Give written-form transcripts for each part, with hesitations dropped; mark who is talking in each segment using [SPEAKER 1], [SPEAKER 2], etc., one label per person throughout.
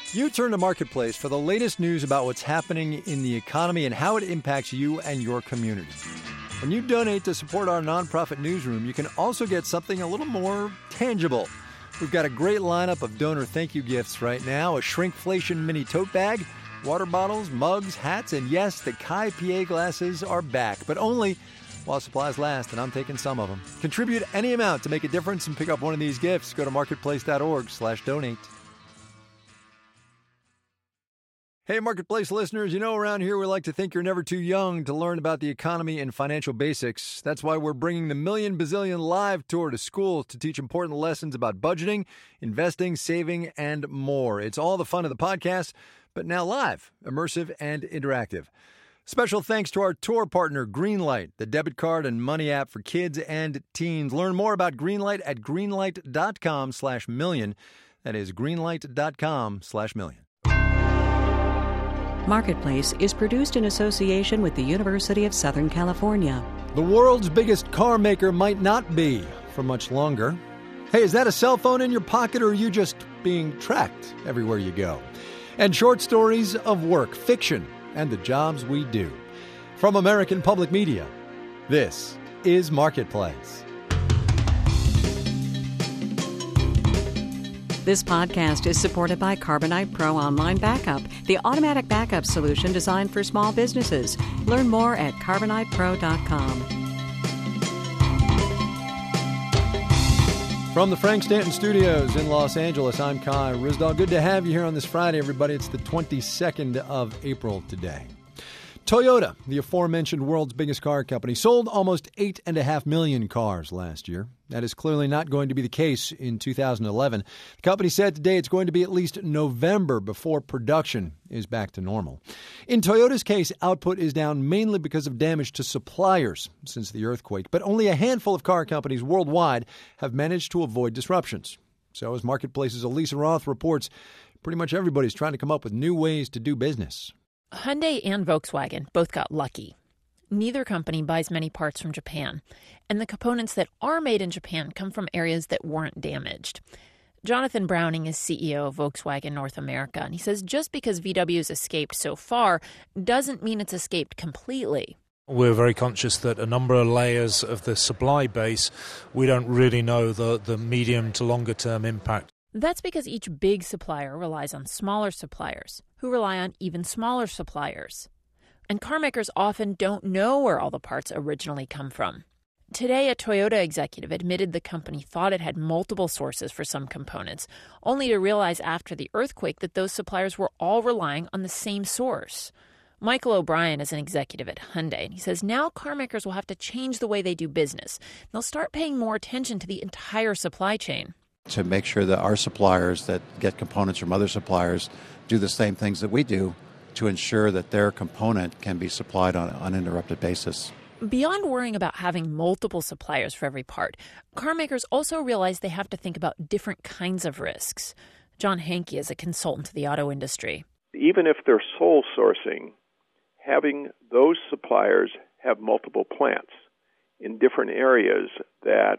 [SPEAKER 1] You turn to Marketplace for the latest news about what's happening in the economy and how it impacts you and your community. When you donate to support our nonprofit newsroom, you can also get something a little more tangible. We've got a great lineup of donor thank you gifts right now: a shrinkflation mini tote bag, water bottles, mugs, hats, and yes, the Kai PA glasses are back, but only while supplies last, and I'm taking some of them. Contribute any amount to make a difference and pick up one of these gifts. Go to marketplace.org/donate. Hey, Marketplace listeners, you know around here we like to think you're never too young to learn about the economy and financial basics. That's why we're bringing the Million Bazillion Live Tour to schools to teach important lessons about budgeting, investing, saving, and more. It's all the fun of the podcast, but now live, immersive, and interactive. Special thanks to our tour partner, Greenlight, the debit card and money app for kids and teens. Learn more about Greenlight at greenlight.com/million. That is greenlight.com/million.
[SPEAKER 2] Marketplace is produced in association with the University of Southern California.
[SPEAKER 1] The world's biggest car maker might not be for much longer. Hey, is that a cell phone in your pocket, or are you just being tracked everywhere you go? And short stories of work, fiction, and the jobs we do. From American Public Media, this is Marketplace.
[SPEAKER 2] This podcast is supported by Carbonite Pro Online Backup, the automatic backup solution designed for small businesses. Learn more at carbonitepro.com.
[SPEAKER 1] From the Frank Stanton Studios in Los Angeles, I'm Kai Ryssdal. Good to have you here on this Friday, everybody. It's the 22nd of April today. Toyota, the aforementioned world's biggest car company, sold almost 8.5 million cars last year. That is clearly not going to be the case in 2011. The company said today it's going to be at least November before production is back to normal. In Toyota's case, output is down mainly because of damage to suppliers since the earthquake, but only a handful of car companies worldwide have managed to avoid disruptions. So as Marketplace's Elisa Roth reports, pretty much everybody's trying to come up with new ways to do business.
[SPEAKER 3] Hyundai and Volkswagen both got lucky. Neither company buys many parts from Japan, and the components that are made in Japan come from areas that weren't damaged. Jonathan Browning is CEO of Volkswagen North America, and he says just because VW's escaped so far doesn't mean it's escaped completely.
[SPEAKER 4] We're very conscious that a number of layers of the supply base, we don't really know the medium to longer term impact.
[SPEAKER 3] That's because each big supplier relies on smaller suppliers, who rely on even smaller suppliers. And car makers often don't know where all the parts originally come from. Today, a Toyota executive admitted the company thought it had multiple sources for some components, only to realize after the earthquake that those suppliers were all relying on the same source. Michael O'Brien is an executive at Hyundai, and he says now car makers will have to change the way they do business. They'll start paying more attention to the entire supply chain.
[SPEAKER 5] To make sure that our suppliers that get components from other suppliers do the same things that we do to ensure that their component can be supplied on an uninterrupted basis.
[SPEAKER 3] Beyond worrying about having multiple suppliers for every part, car makers also realize they have to think about different kinds of risks. John Hankey is a consultant to the auto industry.
[SPEAKER 6] Even if they're sole sourcing, having those suppliers have multiple plants in different areas that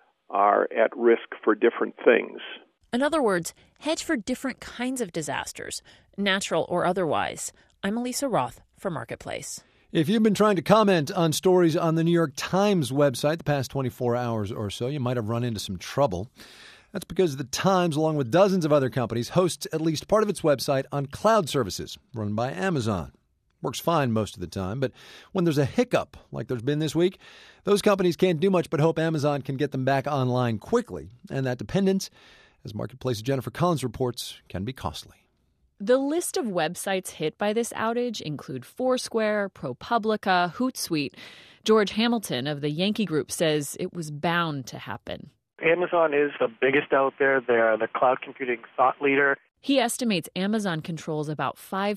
[SPEAKER 6] are at risk for different things.
[SPEAKER 3] In other words, hedge for different kinds of disasters, natural or otherwise. I'm Elisa Roth for Marketplace.
[SPEAKER 1] If you've been trying to comment on stories on the New York Times website the past 24 hours or so, you might have run into some trouble. That's because the Times, along with dozens of other companies, hosts at least part of its website on cloud services run by Amazon. Works fine most of the time, but when there's a hiccup like there's been this week, those companies can't do much but hope Amazon can get them back online quickly. And that dependence, as Marketplace's Jennifer Collins reports, can be costly.
[SPEAKER 7] The list of websites hit by this outage include Foursquare, ProPublica, Hootsuite. George Hamilton of the Yankee Group says it was bound to happen.
[SPEAKER 8] Amazon is the biggest out there. They are the cloud computing thought leader.
[SPEAKER 7] He estimates Amazon controls about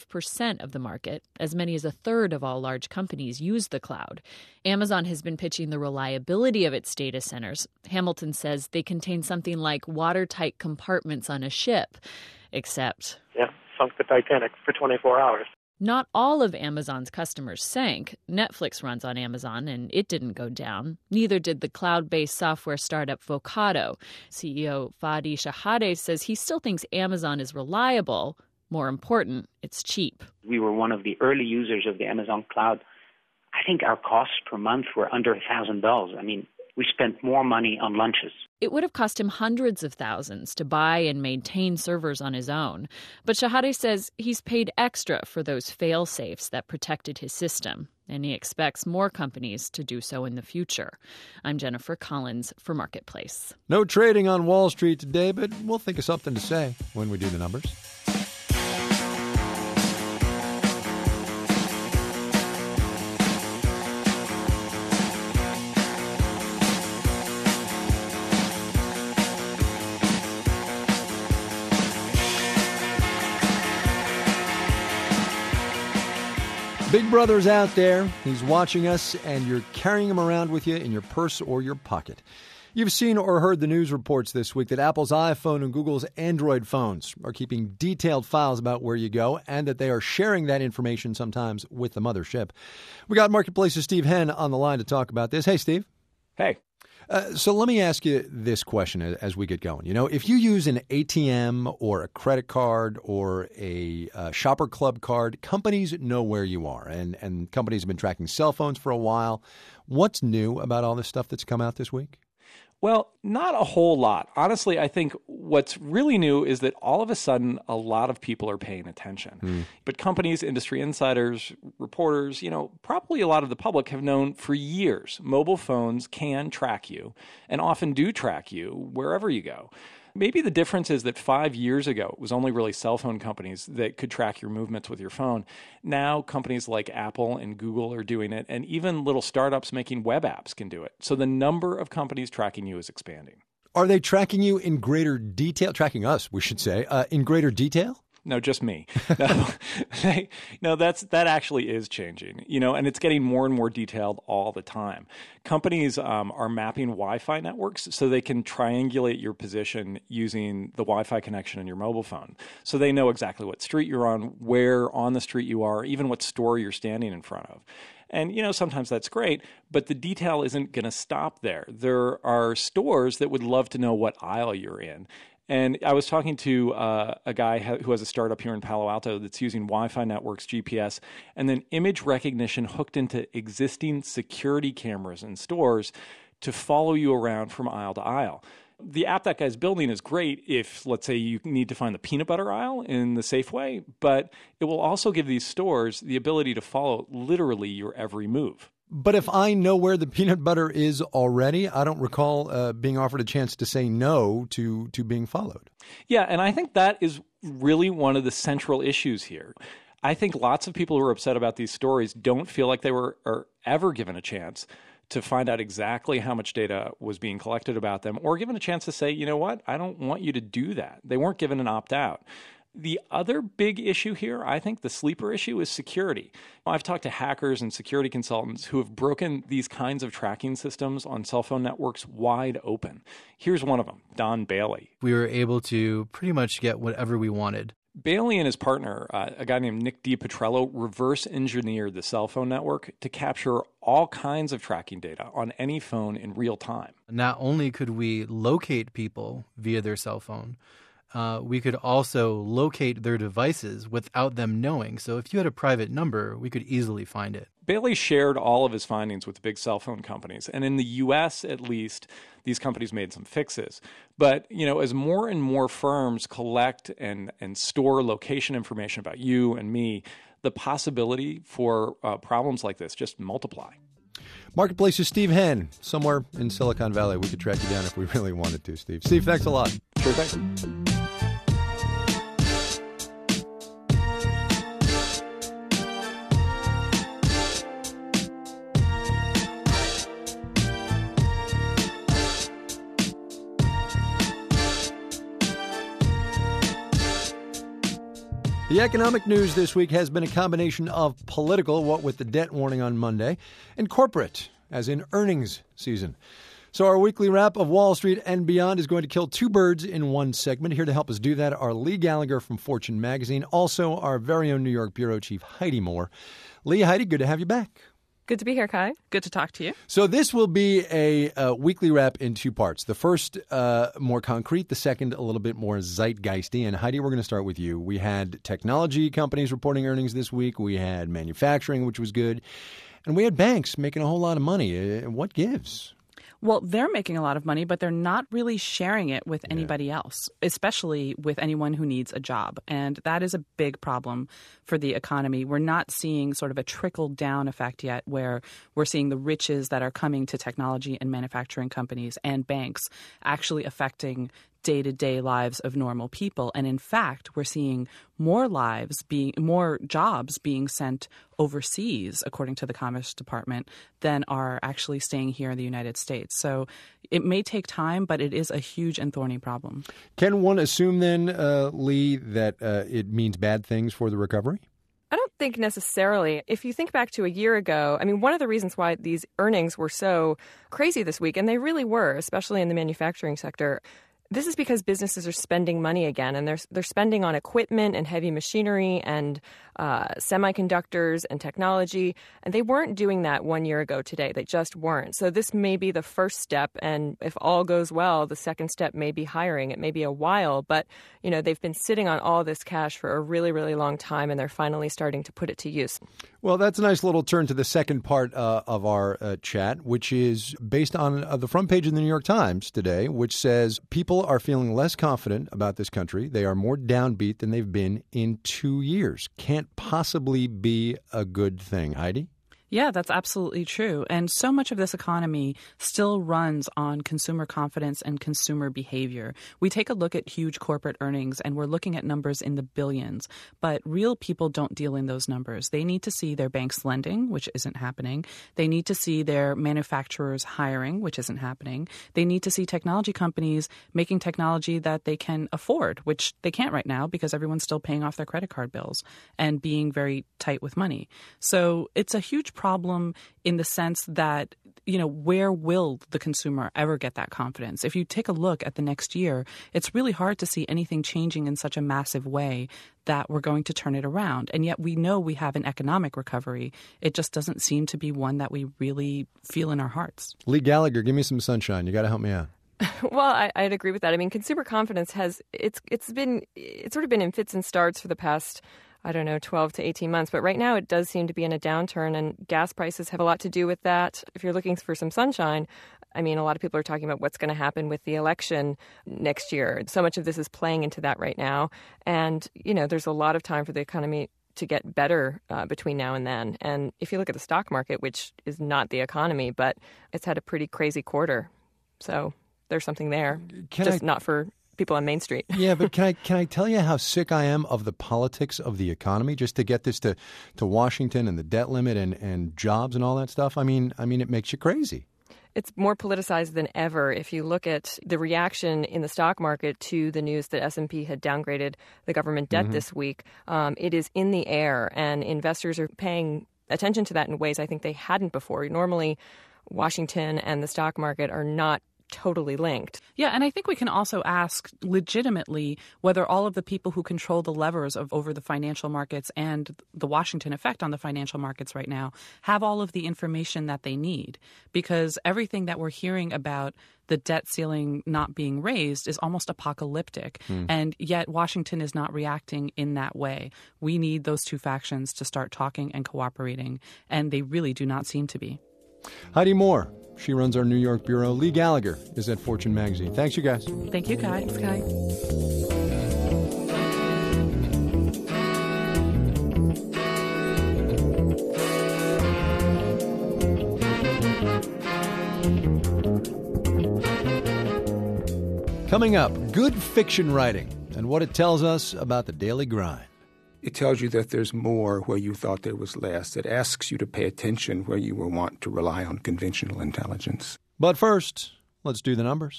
[SPEAKER 7] 5% of the market. As many as a third of all large companies use the cloud. Amazon has been pitching the reliability of its data centers. Hamilton says they contain something like watertight compartments on a ship, except...
[SPEAKER 8] Yeah, sunk the Titanic for 24 hours.
[SPEAKER 7] Not all of Amazon's customers sank. Netflix runs on Amazon, and it didn't go down. Neither did the cloud-based software startup Vocado. CEO Fadi Shahade says he still thinks Amazon is reliable, More important, it's cheap.
[SPEAKER 9] We were one of the early users of the Amazon cloud. I think our costs per month were under $1,000. I mean, we spent more money on lunches.
[SPEAKER 7] It would have cost him hundreds of thousands to buy and maintain servers on his own. But Shahade says he's paid extra for those fail-safes that protected his system, and he expects more companies to do so in the future. I'm Jennifer Collins for Marketplace.
[SPEAKER 1] No trading on Wall Street today, but we'll think of something to say when we do the numbers. Big Brother's out there. He's watching us, and you're carrying him around with you in your purse or your pocket. You've seen or heard the news reports this week that Apple's iPhone and Google's Android phones are keeping detailed files about where you go and that they are sharing that information sometimes with the mothership. We got Marketplace's Steve Henn on the line to talk about this. Hey, Steve.
[SPEAKER 10] Hey.
[SPEAKER 1] So let me ask you this question as we get going. You know, if you use an ATM or a credit card or a shopper club card, companies know where you are, and companies have been tracking cell phones for a while. What's new about all this stuff that's come out this week?
[SPEAKER 10] Well, not a whole lot. Honestly, I think what's really new is that all of a sudden a lot of people are paying attention. But companies, industry insiders, reporters, probably a lot of the public have known for years mobile phones can track you and often do track you wherever you go. Maybe the difference is that 5 years ago, it was only really cell phone companies that could track your movements with your phone. Now, companies like Apple and Google are doing it, and even little startups making web apps can do it. So the number of companies tracking you is expanding.
[SPEAKER 1] Are they tracking you in greater detail? Tracking us, we should say, in greater detail?
[SPEAKER 10] No, just me. No, that actually is changing, and it's getting more and more detailed all the time. Companies are mapping Wi-Fi networks so they can triangulate your position using the Wi-Fi connection in your mobile phone. So they know exactly what street you're on, where on the street you are, even what store you're standing in front of. And, sometimes that's great, but the detail isn't going to stop there. There are stores that would love to know what aisle you're in. And I was talking to a guy who has a startup here in Palo Alto that's using Wi-Fi networks, GPS, and then image recognition hooked into existing security cameras in stores to follow you around from aisle to aisle. The app that guy's building is great if, let's say, you need to find the peanut butter aisle in the Safeway, but it will also give these stores the ability to follow literally your every move.
[SPEAKER 1] But if I know where the peanut butter is already, I don't recall being offered a chance to say no to being followed.
[SPEAKER 10] Yeah, and I think that is really one of the central issues here. I think lots of people who are upset about these stories don't feel like they were ever given a chance to find out exactly how much data was being collected about them, or given a chance to say, you know what, I don't want you to do that. They weren't given an opt-out. The other big issue here, I think the sleeper issue, is security. I've talked to hackers and security consultants who have broken these kinds of tracking systems on cell phone networks wide open. Here's one of them, Don Bailey.
[SPEAKER 11] We were able to pretty much get whatever we wanted.
[SPEAKER 10] Bailey and his partner, a guy named Nick DiPetrello, reverse engineered the cell phone network to capture all kinds of tracking data on any phone in real time.
[SPEAKER 11] Not only could we locate people via their cell phone, we could also locate their devices without them knowing. So if you had a private number, we could easily find it.
[SPEAKER 10] Bailey shared all of his findings with the big cell phone companies. And in the U.S., at least, these companies made some fixes. But, as more and more firms collect and store location information about you and me, the possibility for problems like this just multiply.
[SPEAKER 1] Marketplace's Steve Henn. Somewhere in Silicon Valley, we could track you down if we really wanted to, Steve. Steve, thanks a lot.
[SPEAKER 10] Sure thing.
[SPEAKER 1] The economic news this week has been a combination of political, what with the debt warning on Monday, and corporate, as in earnings season. So our weekly wrap of Wall Street and beyond is going to kill two birds in one segment. Here to help us do that are Lee Gallagher from Fortune magazine, also our very own New York bureau chief, Heidi Moore. Lee, Heidi, good to have you back.
[SPEAKER 12] Good to be here, Kai.
[SPEAKER 13] Good to talk to you.
[SPEAKER 1] So this will be a weekly wrap in two parts. The first, more concrete. The second, a little bit more zeitgeisty. And Heidi, we're going to start with you. We had technology companies reporting earnings this week. We had manufacturing, which was good. And we had banks making a whole lot of money. What gives?
[SPEAKER 13] Well, they're making a lot of money, but they're not really sharing it with anybody else, especially with anyone who needs a job. And that is a big problem for the economy. We're not seeing sort of a trickle-down effect yet where we're seeing the riches that are coming to technology and manufacturing companies and banks actually affecting day-to-day lives of normal people. And in fact, we're seeing more jobs being sent overseas, according to the Commerce Department, than are actually staying here in the United States. So it may take time, but it is a huge and thorny problem.
[SPEAKER 1] Can one assume then, Lee, that it means bad things for the recovery?
[SPEAKER 12] I don't think necessarily. If you think back to a year ago, I mean, one of the reasons why these earnings were so crazy this week, and they really were, especially in the manufacturing sector, this is because businesses are spending money again, and they're spending on equipment and heavy machinery and semiconductors and technology, and they weren't doing that 1 year ago today. They just weren't. So this may be the first step, and if all goes well, the second step may be hiring. It may be a while, but they've been sitting on all this cash for a really, really long time, and they're finally starting to put it to use.
[SPEAKER 1] Well, that's a nice little turn to the second part of our chat, which is based on the front page of the New York Times today, which says people are feeling less confident about this country. They are more downbeat than they've been in 2 years. Can't possibly be a good thing. Heidi?
[SPEAKER 13] Yeah, that's absolutely true. And so much of this economy still runs on consumer confidence and consumer behavior. We take a look at huge corporate earnings and we're looking at numbers in the billions, but real people don't deal in those numbers. They need to see their banks lending, which isn't happening. They need to see their manufacturers hiring, which isn't happening. They need to see technology companies making technology that they can afford, which they can't right now because everyone's still paying off their credit card bills and being very tight with money. So it's a huge problem in the sense that, where will the consumer ever get that confidence? If you take a look at the next year, it's really hard to see anything changing in such a massive way that we're going to turn it around. And yet we know we have an economic recovery. It just doesn't seem to be one that we really feel in our hearts.
[SPEAKER 1] Lee Gallagher, give me some sunshine. You got to help me out.
[SPEAKER 12] Well, I'd agree with that. I mean, consumer confidence it's sort of been in fits and starts for the past 12 to 18 months. But right now it does seem to be in a downturn, and gas prices have a lot to do with that. If you're looking for some sunshine, I mean, a lot of people are talking about what's going to happen with the election next year. So much of this is playing into that right now. And, there's a lot of time for the economy to get better between now and then. And if you look at the stock market, which is not the economy, but it's had a pretty crazy quarter. So there's something there, not for people on Main Street.
[SPEAKER 1] Yeah, but can I tell you how sick I am of the politics of the economy, just to get this to Washington and the debt limit and jobs and all that stuff? I mean, it makes you crazy.
[SPEAKER 12] It's more politicized than ever. If you look at the reaction in the stock market to the news that S&P had downgraded the government debt this week, it is in the air, and investors are paying attention to that in ways I think they hadn't before. Normally, Washington and the stock market are not totally linked.
[SPEAKER 13] Yeah, and I think we can also ask legitimately whether all of the people who control the levers over the financial markets and the Washington effect on the financial markets right now have all of the information that they need, because everything that we're hearing about the debt ceiling not being raised is almost apocalyptic, and yet Washington is not reacting in that way. We need those two factions to start talking and cooperating, and they really do not seem to be.
[SPEAKER 1] Heidi Moore, she runs our New York bureau. Lee Gallagher is at Fortune Magazine. Thanks, you guys.
[SPEAKER 13] Thank you, Kai.
[SPEAKER 12] Thanks, Kai.
[SPEAKER 1] Coming up, good fiction writing and what it tells us about the daily grind.
[SPEAKER 14] It tells you that there's more where you thought there was less. It asks you to pay attention where you were wont to rely on conventional intelligence.
[SPEAKER 1] But first, let's do the numbers.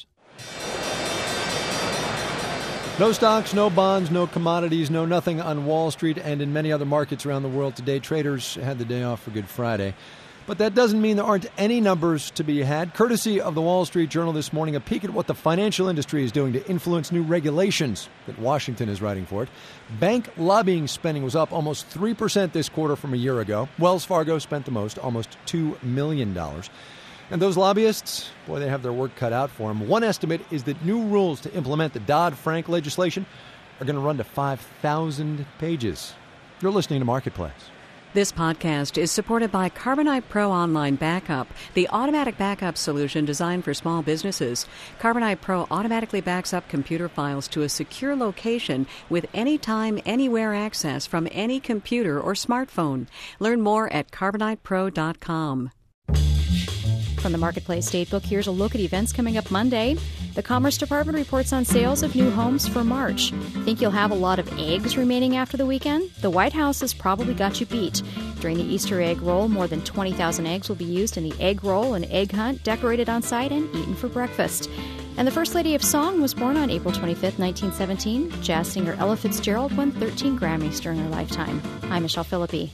[SPEAKER 1] No stocks, no bonds, no commodities, no nothing on Wall Street and in many other markets around the world today. Traders had the day off for Good Friday. But that doesn't mean there aren't any numbers to be had. Courtesy of the Wall Street Journal this morning, a peek at what the financial industry is doing to influence new regulations that Washington is writing for it. Bank lobbying spending was up almost 3% this quarter from a year ago. Wells Fargo spent the most, almost $2 million. And those lobbyists, boy, they have their work cut out for them. One estimate is that new rules to implement the Dodd-Frank legislation are going to run to 5,000 pages. You're listening to Marketplace.
[SPEAKER 2] This podcast is supported by Carbonite Pro Online Backup, the automatic backup solution designed for small businesses. Carbonite Pro automatically backs up computer files to a secure location with anytime, anywhere access from any computer or smartphone. Learn more at carbonitepro.com.
[SPEAKER 15] From the Marketplace Datebook, here's a look at events coming up Monday. The Commerce Department reports on sales of new homes for March. Think you'll have a lot of eggs remaining after the weekend? The White House has probably got you beat. During the Easter egg roll, more than 20,000 eggs will be used in the egg roll and egg hunt, decorated on site and eaten for breakfast. And the First Lady of Song was born on April 25, 1917. Jazz singer Ella Fitzgerald won 13 Grammys during her lifetime. I'm Michelle Philippi.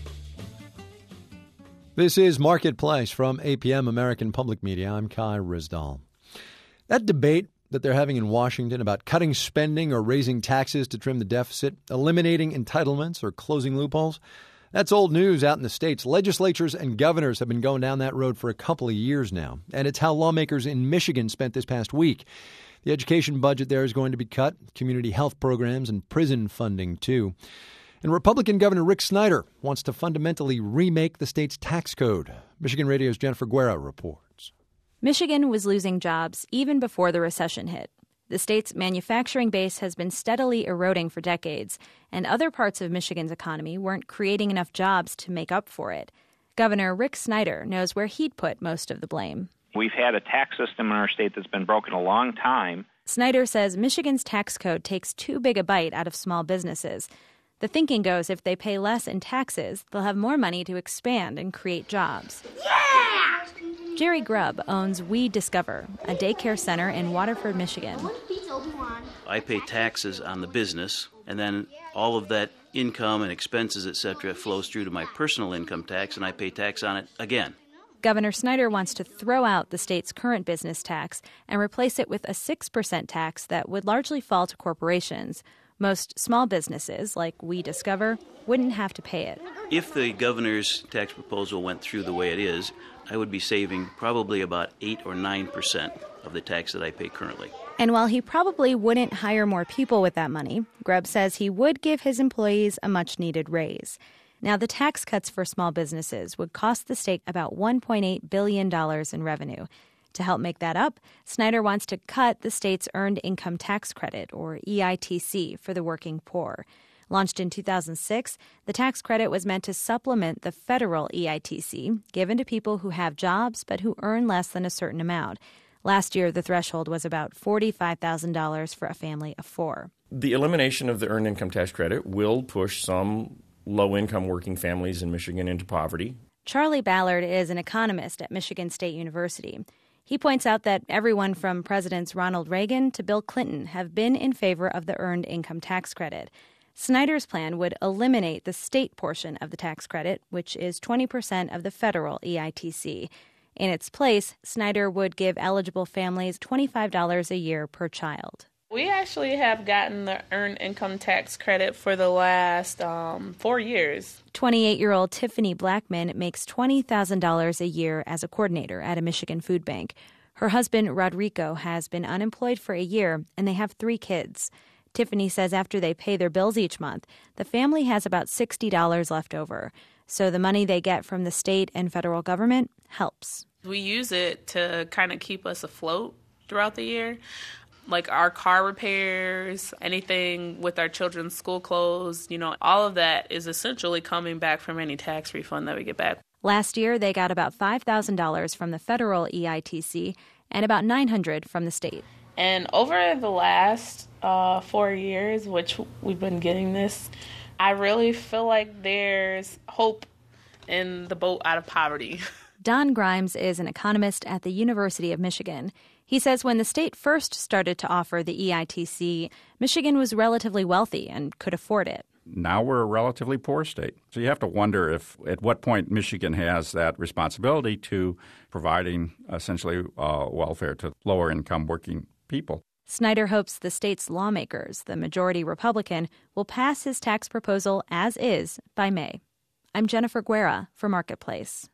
[SPEAKER 1] This is Marketplace from APM, American Public Media. I'm Kai Ryssdal. That debate that they're having in Washington about cutting spending or raising taxes to trim the deficit, eliminating entitlements or closing loopholes, that's old news out in the states. Legislatures and governors have been going down that road for a couple of years now, and it's how lawmakers in Michigan spent this past week. The education budget there is going to be cut, community health programs and prison funding too. And Republican Governor Rick Snyder wants to fundamentally remake the state's tax code. Michigan Radio's Jennifer Guerra reports.
[SPEAKER 16] Michigan was losing jobs even before the recession hit. The state's manufacturing base has been steadily eroding for decades, and other parts of Michigan's economy weren't creating enough jobs to make up for it. Governor Rick Snyder knows where he'd put most of the blame.
[SPEAKER 17] We've had a tax system in our state that's been broken a long time.
[SPEAKER 16] Snyder says Michigan's tax code takes too big a bite out of small businesses. The thinking goes if they pay less in taxes, they'll have more money to expand and create jobs. Yeah! Jerry Grubb owns We Discover, a daycare center in Waterford, Michigan.
[SPEAKER 18] I pay taxes on the business, and then all of that income and expenses, etc., flows through to my personal income tax, and I pay tax on it again.
[SPEAKER 16] Governor Snyder wants to throw out the state's current business tax and replace it with a 6% tax that would largely fall to corporations. Most small businesses, like We Discover, wouldn't have to pay it.
[SPEAKER 18] If the governor's tax proposal went through the way it is, I would be saving probably about 8 or 9% of the tax that I pay currently.
[SPEAKER 16] And while he probably wouldn't hire more people with that money, Grubb says he would give his employees a much-needed raise. Now, the tax cuts for small businesses would cost the state about $1.8 billion in revenue. To help make that up, Snyder wants to cut the state's Earned Income Tax Credit, or EITC, for the working poor. Launched in 2006, the tax credit was meant to supplement the federal EITC, given to people who have jobs but who earn less than a certain amount. Last year, the threshold was about $45,000 for a family of 4.
[SPEAKER 19] The elimination of the Earned Income Tax Credit will push some low-income working families in Michigan into poverty.
[SPEAKER 16] Charlie Ballard is an economist at Michigan State University. He points out that everyone from Presidents Ronald Reagan to Bill Clinton have been in favor of the Earned Income Tax Credit. Snyder's plan would eliminate the state portion of the tax credit, which is 20% of the federal EITC. In its place, Snyder would give eligible families $25 a year per child.
[SPEAKER 20] We actually have gotten the Earned Income Tax Credit for the last 4 years.
[SPEAKER 16] 28-year-old Tiffany Blackman makes $20,000 a year as a coordinator at a Michigan food bank. Her husband, Rodrigo, has been unemployed for a year, and they have 3 kids. Tiffany says after they pay their bills each month, the family has about $60 left over. So the money they get from the state and federal government helps.
[SPEAKER 20] We use it to kind of keep us afloat throughout the year. Like our car repairs, anything with our children's school clothes, all of that is essentially coming back from any tax refund that we get back.
[SPEAKER 16] Last year, they got about $5,000 from the federal EITC and about $900 from the state.
[SPEAKER 20] And over the last 4 years, which we've been getting this, I really feel like there's hope in the boat out of poverty.
[SPEAKER 16] Don Grimes is an economist at the University of Michigan. He says when the state first started to offer the EITC, Michigan was relatively wealthy and could afford it.
[SPEAKER 21] now we're a relatively poor state. So you have to wonder at what point Michigan has that responsibility to providing essentially welfare to lower-income working people.
[SPEAKER 16] Snyder hopes the state's lawmakers, the majority Republican, will pass his tax proposal as is by May. I'm Jennifer Guerra for Marketplace.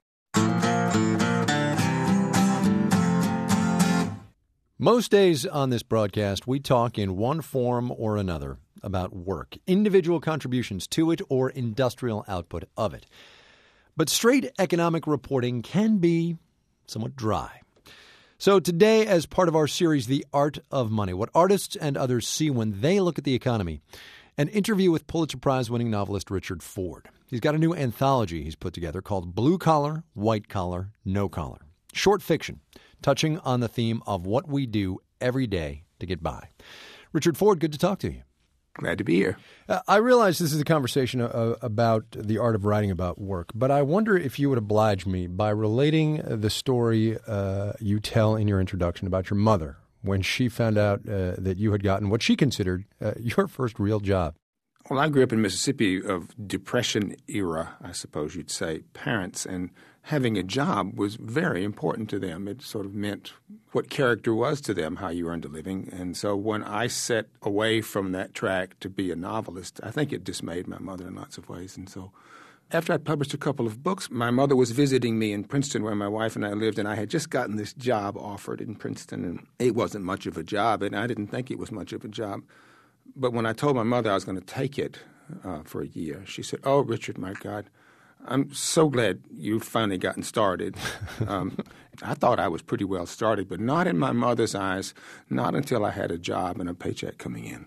[SPEAKER 1] Most days on this broadcast, we talk in one form or another about work, individual contributions to it or industrial output of it. But straight economic reporting can be somewhat dry. So today, as part of our series, The Art of Money, what artists and others see when they look at the economy, an interview with Pulitzer Prize-winning novelist Richard Ford. He's got a new anthology he's put together called Blue Collar, White Collar, No Collar. Short fiction, touching on the theme of what we do every day to get by. Richard Ford, good to talk to you.
[SPEAKER 14] Glad to be here.
[SPEAKER 1] I realize this is a conversation about the art of writing about work, but I wonder if you would oblige me by relating the story you tell in your introduction about your mother when she found out that you had gotten what she considered your first real job.
[SPEAKER 14] Well, I grew up in Mississippi of Depression era, I suppose you'd say, parents, and having a job was very important to them. It sort of meant what character was to them, how you earned a living. And so when I set away from that track to be a novelist, I think it dismayed my mother in lots of ways. And so after I published a couple of books, my mother was visiting me in Princeton where my wife and I lived, and I had just gotten this job offered in Princeton. And it wasn't much of a job, and I didn't think it was much of a job. But when I told my mother I was going to take it for a year, she said, "Oh, Richard, my God, I'm so glad you've finally gotten started." I thought I was pretty well started, but not in my mother's eyes, not until I had a job and a paycheck coming in.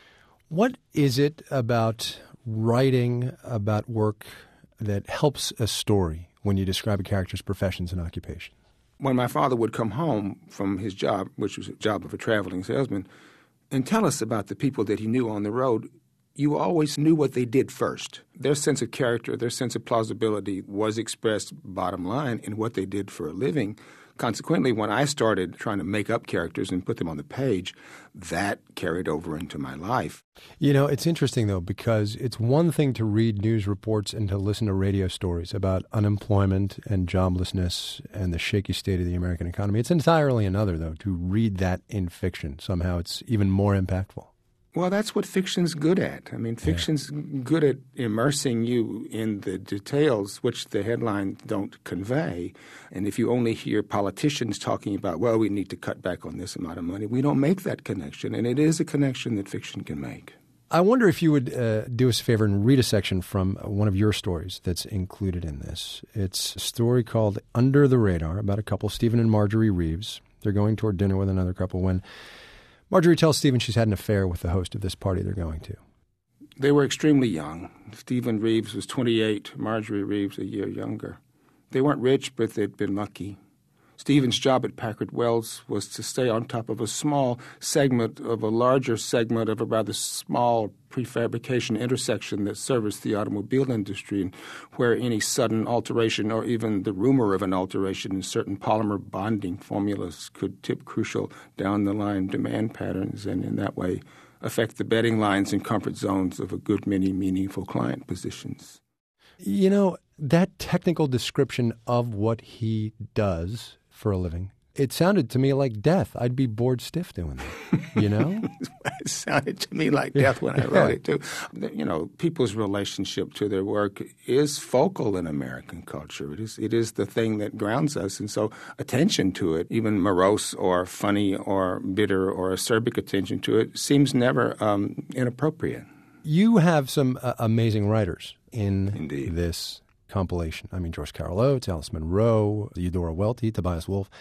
[SPEAKER 1] What is it about writing about work that helps a story when you describe a character's professions and occupation?
[SPEAKER 14] When my father would come home from his job, which was a job of a traveling salesman, and tell us about the people that he knew on the road, you always knew what they did first. Their sense of character, their sense of plausibility was expressed, bottom line, in what they did for a living. Consequently, when I started trying to make up characters and put them on the page, that carried over into my life.
[SPEAKER 1] You know, it's interesting, though, because it's one thing to read news reports and to listen to radio stories about unemployment and joblessness and the shaky state of the American economy. It's entirely another, though, to read that in fiction. Somehow it's even more impactful.
[SPEAKER 14] Well, that's what fiction's good at. I mean, fiction's good at immersing you in the details which the headlines don't convey. And if you only hear politicians talking about, well, we need to cut back on this amount of money, we don't make that connection. And it is a connection that fiction can make.
[SPEAKER 1] I wonder if you would do us a favor and read a section from one of your stories that's included in this. It's a story called Under the Radar about a couple, Stephen and Marjorie Reeves. They're going toward dinner with another couple when Marjorie tells Stephen she's had an affair with the host of this party they're going to.
[SPEAKER 14] They were extremely young. Stephen Reeves was 28, Marjorie Reeves a year younger. They weren't rich, but they'd been lucky. Stephen's job at Packard Wells was to stay on top of a small segment of a larger segment of a rather small prefabrication intersection that serviced the automobile industry, and where any sudden alteration or even the rumor of an alteration in certain polymer bonding formulas could tip crucial down-the-line demand patterns and in that way affect the betting lines and comfort zones of a good many meaningful client positions.
[SPEAKER 1] You know, that technical description of what he does for a living, it sounded to me like death. I'd be bored stiff doing that, you know?
[SPEAKER 14] It sounded to me like death when I wrote it, too. You know, people's relationship to their work is focal in American culture. It is the thing that grounds us, and so attention to it, even morose or funny or bitter or acerbic attention to it, seems never inappropriate.
[SPEAKER 1] You have some amazing writers in this compilation. I mean, George Carl Oates, Alice Munro, Eudora Welty, Tobias Wolff.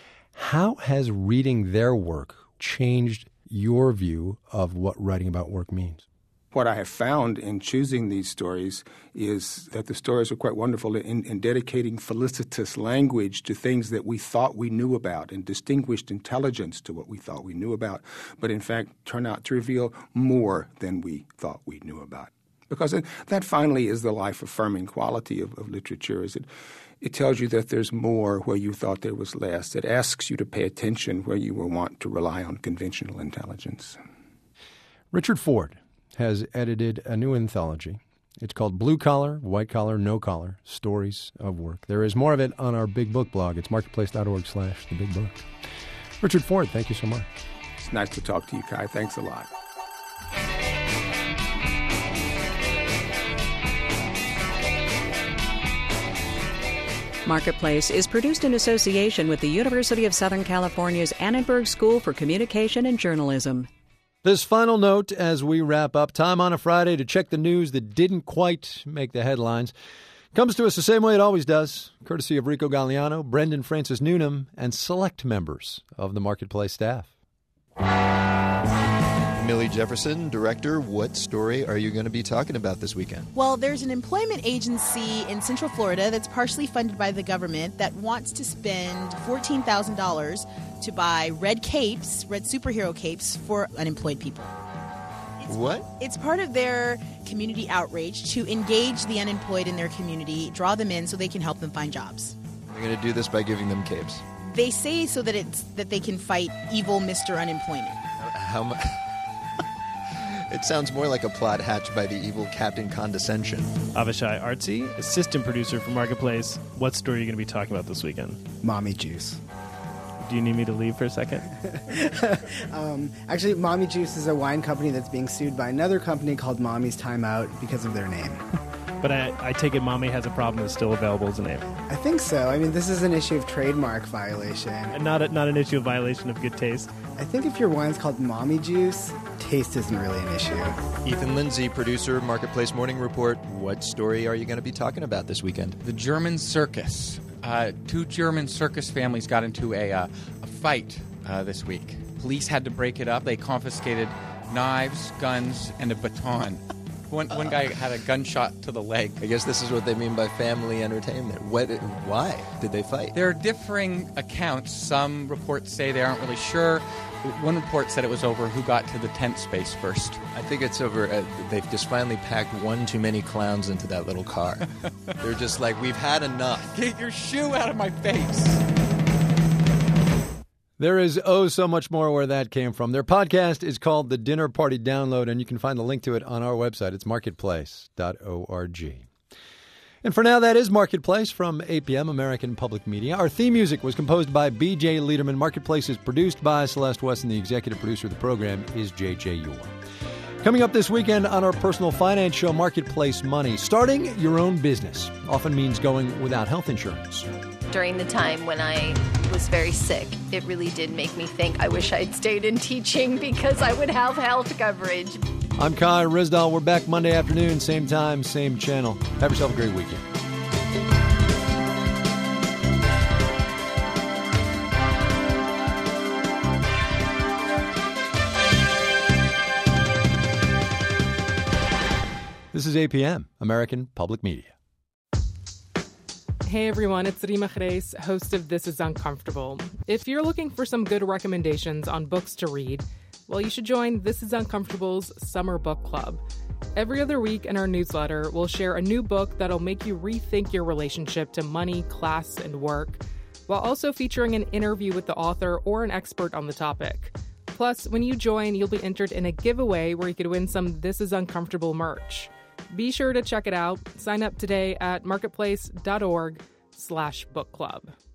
[SPEAKER 1] How has reading their work changed your view of what writing about work means?
[SPEAKER 14] What I have found in choosing these stories is that the stories are quite wonderful in dedicating felicitous language to things that we thought we knew about and distinguished intelligence to what we thought we knew about, but in fact turn out to reveal more than we thought we knew about. Because that finally is the life-affirming quality of literature, is it tells you that there's more where you thought there was less. It asks you to pay attention where you were wont to rely on conventional intelligence.
[SPEAKER 1] Richard Ford has edited a new anthology. It's called Blue Collar, White Collar, No Collar, Stories of Work. There is more of it on our Big Book blog. It's marketplace.org/thebigbook. Richard Ford, thank you so much.
[SPEAKER 14] It's nice to talk to you, Kai. Thanks a lot.
[SPEAKER 2] Marketplace is produced in association with the University of Southern California's Annenberg School for Communication and Journalism.
[SPEAKER 1] This final note as we wrap up, time on a Friday to check the news that didn't quite make the headlines. Comes to us the same way it always does, courtesy of Rico Galliano, Brendan Francis Newnham, and select members of the Marketplace staff.
[SPEAKER 4] Millie Jefferson, Director, what story are you going to be talking about this weekend?
[SPEAKER 22] Well, there's an employment agency in Central Florida that's partially funded by the government that wants to spend $14,000 to buy red capes, red superhero capes for unemployed people.
[SPEAKER 4] What?
[SPEAKER 22] It's part of their community outreach to engage the unemployed in their community, draw them in so they can help them find jobs.
[SPEAKER 4] They're going to do this by giving them capes.
[SPEAKER 22] They say so that they can fight evil Mr. Unemployment.
[SPEAKER 4] How much? It sounds more like a plot hatched by the evil Captain Condescension.
[SPEAKER 23] Avishai Artsy, assistant producer for Marketplace. What story are you going to be talking about this weekend?
[SPEAKER 24] Mommy Juice.
[SPEAKER 23] Do you need me to leave for a second?
[SPEAKER 24] Actually, Mommy Juice is a wine company that's being sued by another company called Mommy's Timeout because of their name.
[SPEAKER 23] But I take it Mommy has a problem that's still available as a name.
[SPEAKER 24] I think so. I mean, this is an issue of trademark violation.
[SPEAKER 23] And not an issue of violation of good taste?
[SPEAKER 24] I think if your wine's called Mommy Juice, taste isn't really an issue.
[SPEAKER 4] Ethan Lindsay, producer, Marketplace Morning Report. What story are you going to be talking about this weekend?
[SPEAKER 25] The German circus. Two German circus families got into a fight this week. Police had to break it up. They confiscated knives, guns, and a baton. One guy had a gunshot to the leg.
[SPEAKER 4] I guess this is what they mean by family entertainment. Why did they fight?
[SPEAKER 25] There are differing accounts. Some reports say they aren't really sure. One report said it was over who got to the tent space first.
[SPEAKER 4] I think it's over. They've just finally packed one too many clowns into that little car. They're just like, we've had enough.
[SPEAKER 25] Get your shoe out of my face.
[SPEAKER 1] There is so much more where that came from. Their podcast is called The Dinner Party Download, and you can find the link to it on our website. It's marketplace.org. And for now, that is Marketplace from APM, American Public Media. Our theme music was composed by B.J. Liederman. Marketplace is produced by Celeste West, and the executive producer of the program is J.J. Ewell. Coming up this weekend on our personal finance show, Marketplace Money. Starting your own business often means going without health insurance.
[SPEAKER 26] During the time when I was very sick, it really did make me think I wish I'd stayed in teaching because I would have health coverage.
[SPEAKER 1] I'm Kai Ryssdal. We're back Monday afternoon, same time, same channel. Have yourself a great weekend. This is APM, American Public Media.
[SPEAKER 27] Hey everyone, it's Rima Reis, host of This Is Uncomfortable. If you're looking for some good recommendations on books to read, well, you should join This Is Uncomfortable's Summer Book Club. Every other week in our newsletter, we'll share a new book that'll make you rethink your relationship to money, class, and work, while also featuring an interview with the author or an expert on the topic. Plus, when you join, you'll be entered in a giveaway where you could win some This Is Uncomfortable merch. Be sure to check it out. Sign up today at marketplace.org/book club.